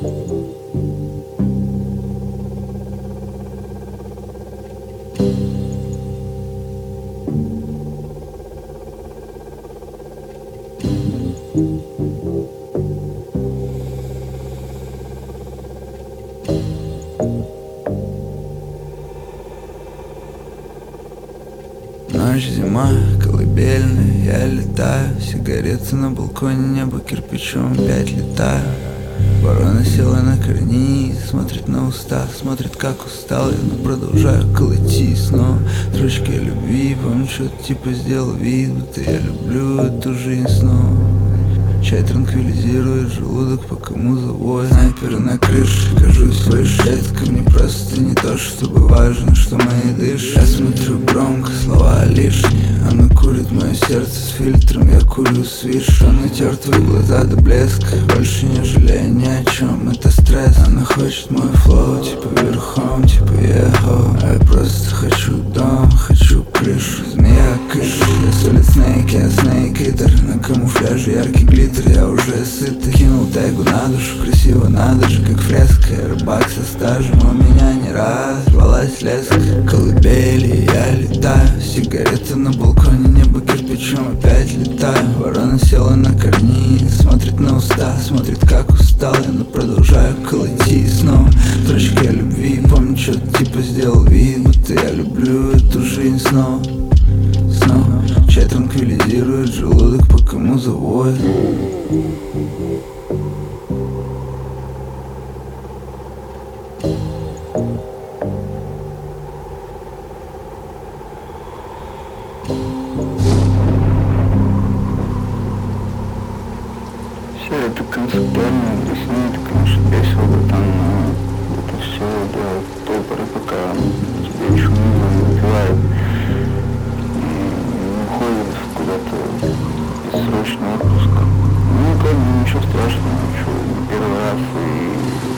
Ночь, зима, колыбельная, я летаю. Сигареты на балконе, небо кирпичом опять летаю. Ворона села на карниз, смотрит на уста, смотрит, как устал я, но продолжаю колотить снова. Строчки о любви, помню, что-то типа сделал вид, будто я люблю эту жизнь снова. Чай транквилизирует желудок, пока муза воет. Снайперы на крыше, кажусь выше. Это ко мне просто не то, чтобы важно, что мои дышат. Я смотрю громко, слова лишние. Она курит мое сердце с фильтром, я курю свиш. Он натер твои глаза до блеска, больше не жалея ни о чем, это стресс. Она хочет мой флоу, типа верхом, типа ехал. А я просто хочу дом, хочу крышу. Змея кыш, я солид снейк, я снейк итер. На камуфляже яркий глиттер, я уже сытый. Кинул тегу на душу, красиво надо же, как фреска. Я рыбак со стажем, у меня не раз рвалась леска. Колыбели, я летаю. Сигарета на балконе, небо кирпичом опять летаю. Ворона села на карниз, смотрит на уста, смотрит, как устал я, но продолжаю колотить снова. Строчки о любви, помню, что-то типа сделал вид, будто я люблю эту жизнь снова. Снова чай транквилизирует желудок, пока муза воет. Все это концептуально объяснить, конечно, весело, братан, но это все до той поры, пока тебе еще муза не напевает и уходит куда-то в бессрочный отпуск. Ну, как бы ничего страшного, что первый раз и